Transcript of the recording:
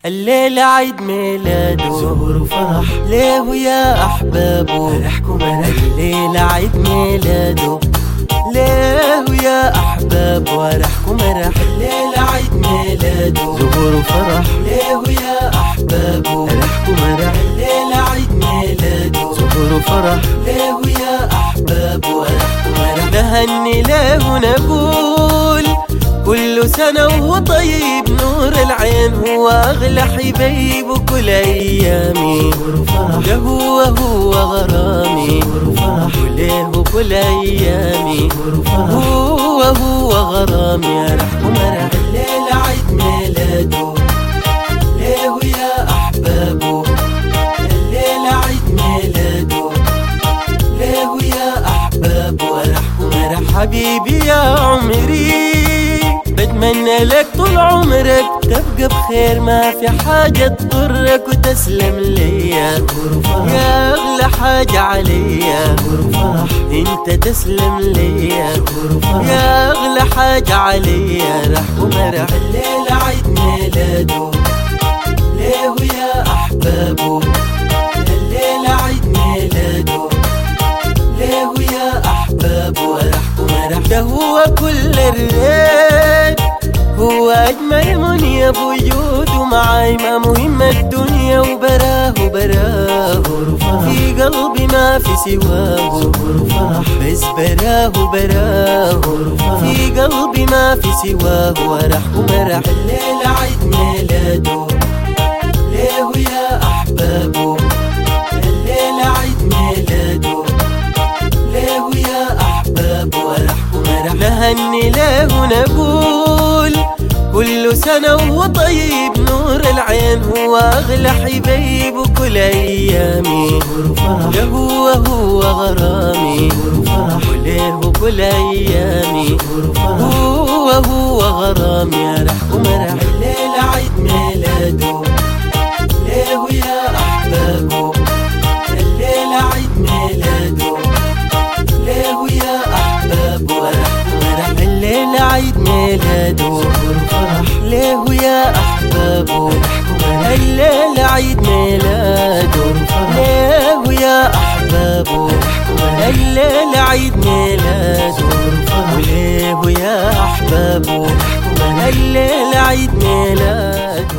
الليلة عيد ميلاده زهور وفرح ليه يا أحبابه فرحكم مرح. الليلة عيد ميلاده ليه يا أحبابه ورحكم مرح. الليلة عيد ميلاده زهور وفرح ليه يا أحبابه فرحكم مرح. الليلة عيد ميلاده زهور وفرح ليه يا أحبابه ورحكم مرح. نهني له ونقول كل سنة وهو طيب، نور العين هو أغلى حبيب وكل أيامي زهور وفرح ده هو غرامي زهور وفرح وليه وكل أيامي زهور وفرح هو غرامي يا رح ومرح. الليلة عيد ميلاده ليه يا أحبابه الليلة عيد ميلاده ليه يا أحبابه ورح ومرح. حبيبي يا عمري بتمنى لك طول عمرك تبقى بخير، ما في حاجة تضرك وتسلم ليا زهور وفرح يا أغلى حاجة عليا. زهور وفرح انت تسلم ليا زهور وفرح يا أغلى حاجة عليا رح ومرح. الليلة عيد ميلاده ليه يا أحبابه الليلة عيد ميلاده ليه يا أحبابه ورح ومرح. ده هو كل الريت هو أجمل منية بوجوده معاي، ما مهم الدنيا وبراه زهور وفرح في قلبي ما في سواه زهور وفرح بس براه في قلبي ما في سواه ورح ومرح. الليلة عيد ميلاده ليه يا أحبابه الليلة عيد ميلاده ليه يا أحبابه ورح ومرح. نهني له ونقول كل سنة وهو طيب، نور العين هو أغلى حبيب وكل أيامي زهور وفرح ده هو غرامي زهور وفرح وليه وكل أيامي زهور وفرح هو غرامي يا رح ومرح. الليلة عيد ميلاده ليه يا أحبابه الليلة عيد ميلاده ليه يا أحبابه ورح ومرح. الليلة عيد ميلاده زهور وفرح ليه يا أحبابه الليلة عيد ميلاده ليه يا أحبابه الليلة عيد ميلاده وليه يا أحبابه الليلة عيد ميلاده.